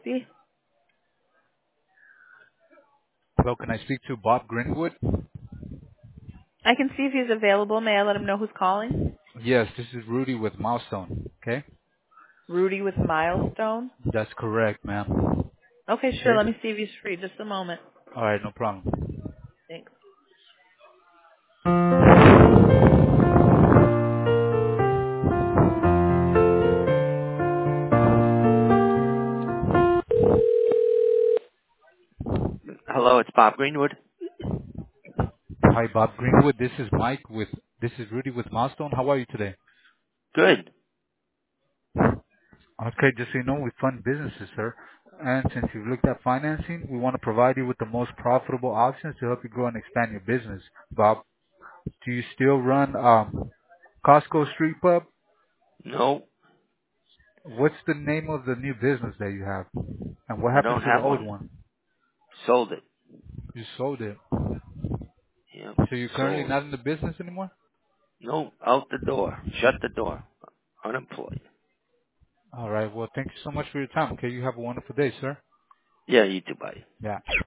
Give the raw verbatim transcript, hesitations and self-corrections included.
you? Hello, can I speak to Bob Greenwood? I can see if he's available. May I let him know who's calling? Yes, this is Rudy with Milestone. Okay? Rudy with Milestone. That's correct, ma'am. Okay, sure. Okay? Let me see if he's free. Just a moment. All right, no problem. Thanks. Hello, it's Bob Greenwood. Hi, Bob Greenwood. This is Mike with, this is Rudy with Milestone. How are you today? Good. Okay, just so you know, we fund businesses, sir. And since you've looked at financing, we want to provide you with the most profitable options to help you grow and expand your business. Bob, do you still run um, Costco Street Pub? No, What's the name of the new business that you have? And what I happened don't to the have old one. one? Sold it. You sold it. Yep, So you're currently sold. not in the business anymore? No, out the door. Shut the door. Unemployed. All right. Well, thank you so much for your time. Okay. You have a wonderful day, sir. Yeah, you too, buddy. Yeah.